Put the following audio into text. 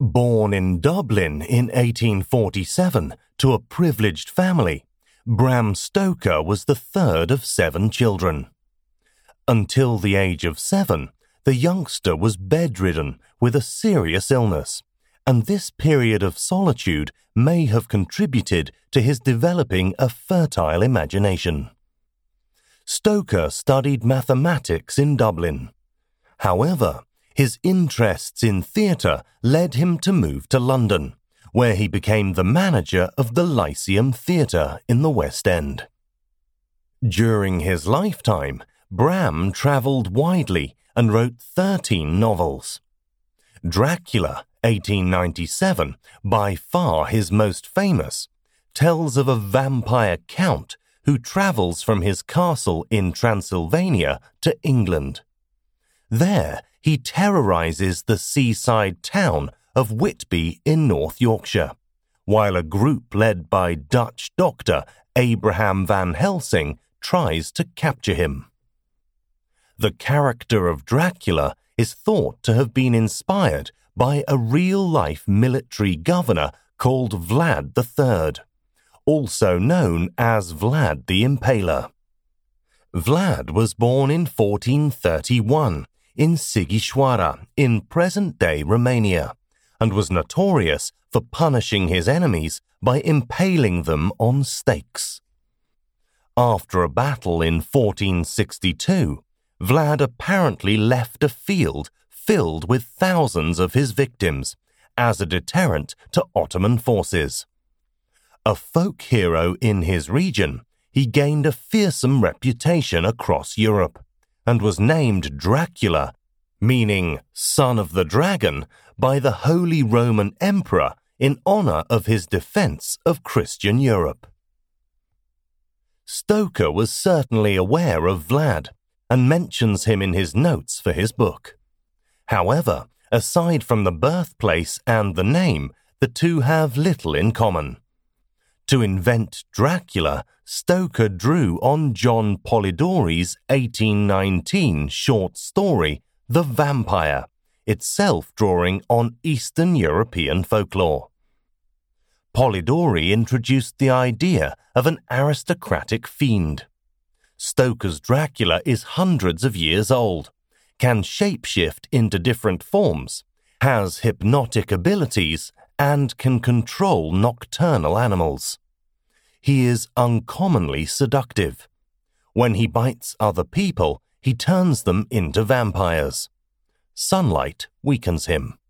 Born in Dublin in 1847 to a privileged family, Bram Stoker was the third of 7 children. Until the age of 7, the youngster was bedridden with a serious illness, and this period of solitude may have contributed to his developing a fertile imagination. Stoker studied mathematics in Dublin. However, his interests in theatre led him to move to London, where he became the manager of the Lyceum Theatre in the West End. During his lifetime, Bram travelled widely and wrote 13 novels. Dracula, 1897, by far his most famous, tells of a vampire count who travels from his castle in Transylvania to England. There, he terrorizes the seaside town of Whitby in North Yorkshire, while a group led by Dutch doctor Abraham Van Helsing tries to capture him. The character of Dracula is thought to have been inspired by a real-life military governor called Vlad III, also known as Vlad the Impaler. Vlad was born in 1431 in Sighișoara in present-day Romania, and was notorious for punishing his enemies by impaling them on stakes. After a battle in 1462, Vlad apparently left a field filled with thousands of his victims as a deterrent to Ottoman forces. A folk hero in his region, he gained a fearsome reputation across Europe, and was named Dracula, meaning son of the dragon, by the Holy Roman Emperor in honor of his defense of Christian Europe. Stoker was certainly aware of Vlad, and mentions him in his notes for his book. However, aside from the birthplace and the name, the two have little in common. To invent Dracula, Stoker drew on John Polidori's 1819 short story, The Vampire, itself drawing on Eastern European folklore. Polidori introduced the idea of an aristocratic fiend. Stoker's Dracula is hundreds of years old, can shapeshift into different forms, has hypnotic abilities, and can control nocturnal animals. He is uncommonly seductive. When he bites other people, he turns them into vampires. Sunlight weakens him.